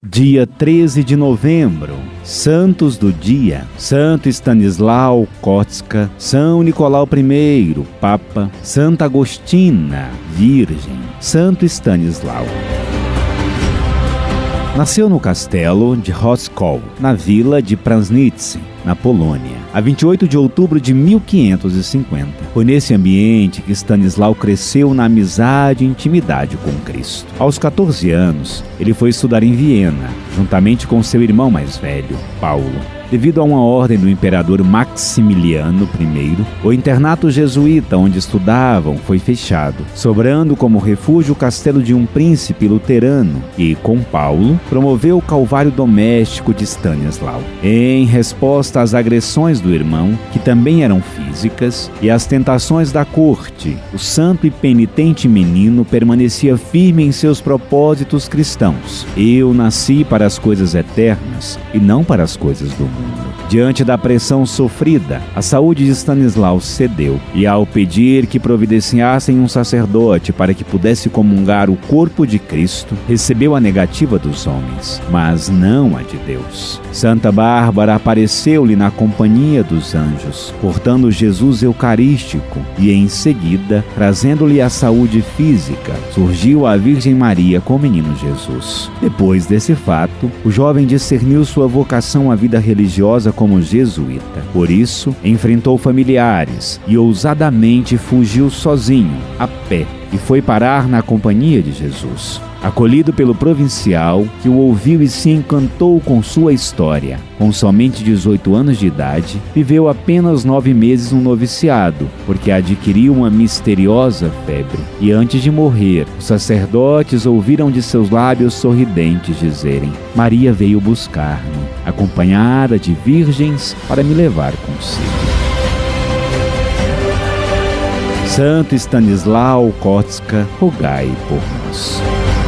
Dia 13 de novembro, Santos do Dia: Santo Stanislau Kostka, São Nicolau I, Papa, Santa Agostina, Virgem, Santo Stanislau. Nasceu no castelo de Roskow, na vila de Prasnitz, na Polônia, a 28 de outubro de 1550. Foi nesse ambiente que Stanislau cresceu na amizade e intimidade com Cristo. Aos 14 anos, ele foi estudar em Viena, juntamente com seu irmão mais velho, Paulo. Devido a uma ordem do imperador Maximiliano I, o internato jesuíta onde estudavam foi fechado, sobrando como refúgio o castelo de um príncipe luterano e, com Paulo, promoveu o calvário doméstico de Stanislau. Em resposta às agressões do irmão, que também eram físicas, e às tentações da corte, o santo e penitente menino permanecia firme em seus propósitos cristãos. Eu nasci para as coisas eternas e não para as coisas do mundo. Diante da pressão sofrida, a saúde de Stanislau cedeu, e ao pedir que providenciassem um sacerdote para que pudesse comungar o corpo de Cristo, recebeu a negativa dos homens, mas não a de Deus. Santa Bárbara apareceu-lhe na companhia dos anjos, portando Jesus eucarístico, e em seguida, trazendo-lhe a saúde física, surgiu a Virgem Maria com o menino Jesus. Depois desse fato, o jovem discerniu sua vocação à vida religiosa como jesuíta. Por isso, enfrentou familiares e ousadamente fugiu sozinho, a pé, e foi parar na companhia de Jesus. Acolhido pelo provincial, que o ouviu e se encantou com sua história. Com somente 18 anos de idade, viveu apenas 9 meses no noviciado, porque adquiriu uma misteriosa febre. E antes de morrer, os sacerdotes ouviram de seus lábios sorridentes dizerem: Maria veio buscar-me, acompanhada de virgens, para me levar consigo. Santo Stanislau Kostka, rogai por nós.